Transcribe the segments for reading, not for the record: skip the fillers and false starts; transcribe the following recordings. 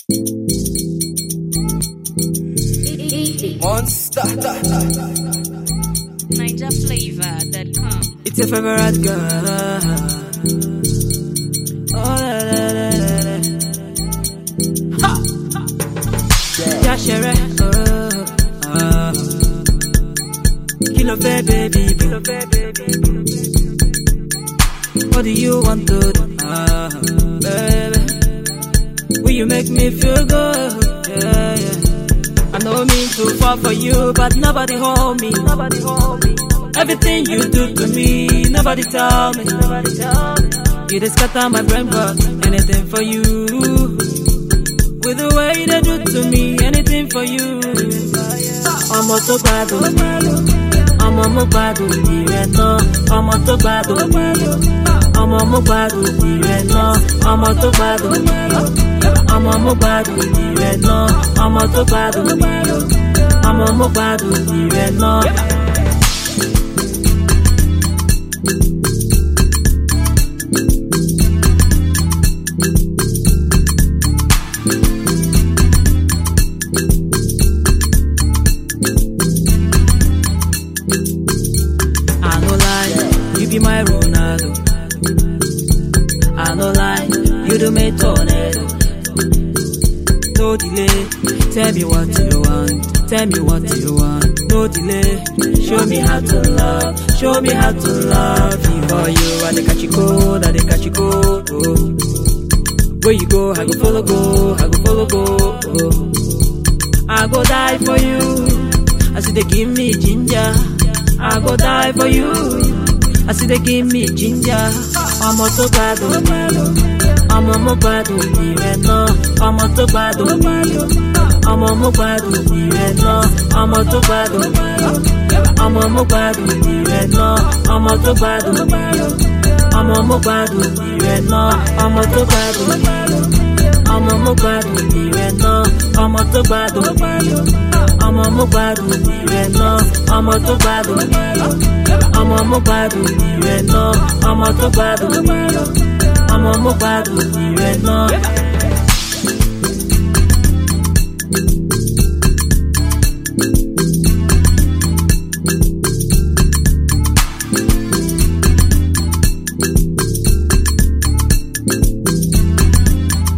Monster. NinjaFlavor.com. It's your favorite girl. Oh, la, la, la, la, la. Ha! Yeah, Shere. Kilo baby. What do you want to do? Baby. Will you make me feel good? Yeah. I know mean to fall for you, but nobody hold me. Everything you do to me, nobody tell me. You just scatter my brain, but anything for you. With the way they do to me, anything for you. I'm so glad of me. I'm so glad of me right now. I'm so glad of me. I'm so glad of me right now. I'm so glad of me. I'm so glad of me right now. I'm so glad of me. I'm so glad of me right now. I no lie, you be my Ronaldo. I no lie, you do me tornado. No delay, tell me what you want. No delay, show me how to love. For you, I dey catch you cold. Oh. Where you go, I go follow go. Oh. I go die for you. I see they give me ginger. I go die for you. I see they give me ginger. I'm so glad of me. I'm so glad of me right now. I'm so glad of me. I'm so glad of me right now. I'm so glad of me. I'm so glad of me right now. I'm so glad of me. I'm so glad of me right now. I'm so glad of me. I'm so glad of me right now. I'm so glad of me. I'm so glad of me right now. I'm so glad of me. I'm so glad of me right now. I'm so glad of me. I'm so glad of me right now.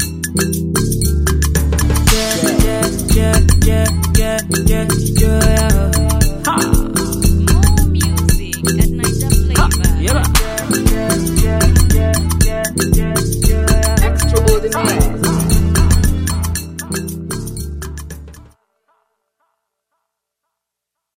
Yeah.